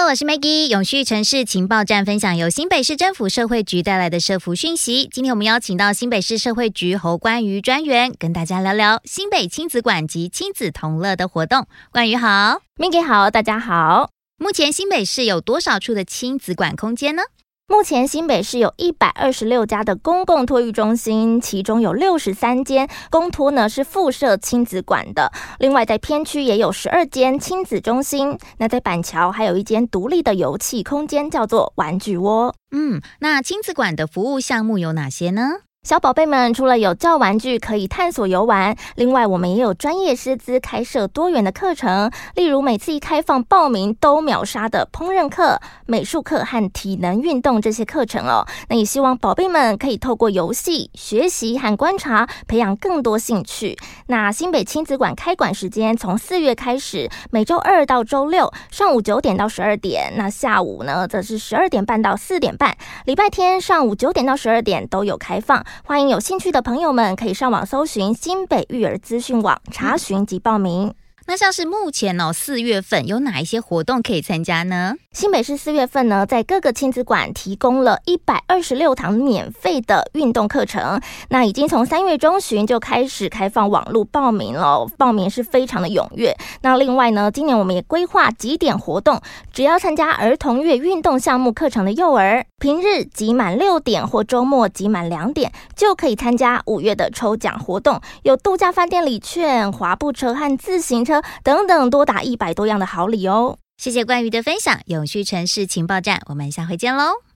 我是 Maggie， 永续城市情报站分享由新北市政府社会局带来的社福讯息。今天我们邀请到新北市社会局侯冠瑜专员，跟大家聊聊新北亲子馆及亲子同乐的活动。冠瑜好。 Maggie 好，大家好。 目前新北市有多少处的亲子馆空间呢？ 目前新北市有126家的公共托育中心，其中有63间公托呢是附设亲子馆的，另外在偏区也有12间亲子中心，那在板桥还有一间独立的游憩空间，叫做玩具窝。 那亲子馆的服务项目有哪些呢？ 小宝贝们除了有教玩具可以探索游玩，另外我们也有专业师资开设多元的课程，例如每次一开放报名都秒杀的烹饪课、美术课和体能运动这些课程哦。那也希望宝贝们可以透过游戏、学习和观察，培养更多兴趣。那新北亲子馆开馆时间从4月开始，每周2到周6上午9点到12点，那下午呢则是12点半到4点半，礼拜天上午9点到12点都有开放。欢迎有兴趣的朋友们可以上网搜寻新北育儿资讯网查询及报名。 那像是目前4月份有哪一些活动可以参加呢？ 新北市4月份呢，在各个亲子馆提供了126堂免费的运动课程，那已经从3月中旬就开始开放网络报名了，报名是非常的踊跃。那另外呢，今年我们也规划集点活动，只要参加儿童乐运动项目课程的幼儿，平日集满6点或周末集满2点，就可以参加5月的抽奖活动，有度假饭店礼券、滑步车和自行车等等，多达100多样的好礼哦。 谢谢冠瑜的分享，永续城市情报站，我们下回见喽。